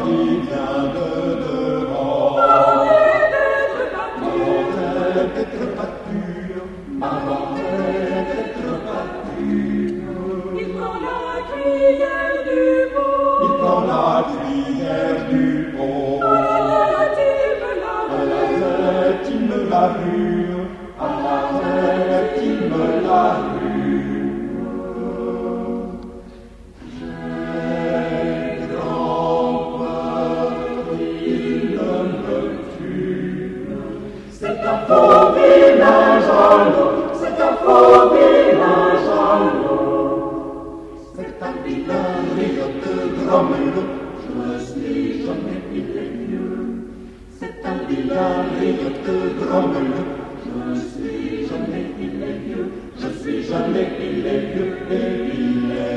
qui vient de devant. Maman rêve d'être battue, maman rêve d'être battue. Il prend la cuillère du pot. Il prend la cuillère du pot. À la tête, il me la rue. À la tête, il me la rue. J'ai grand-peur qu'il ne me tue. C'est un faux village à l'eau, c'est un faux village à l'eau. C'est un village de Grommelot, je suis jamais il est vieux. C'est un village de Grommelot, je suis jamais il est vieux. Je suis jamais il est vieux et il est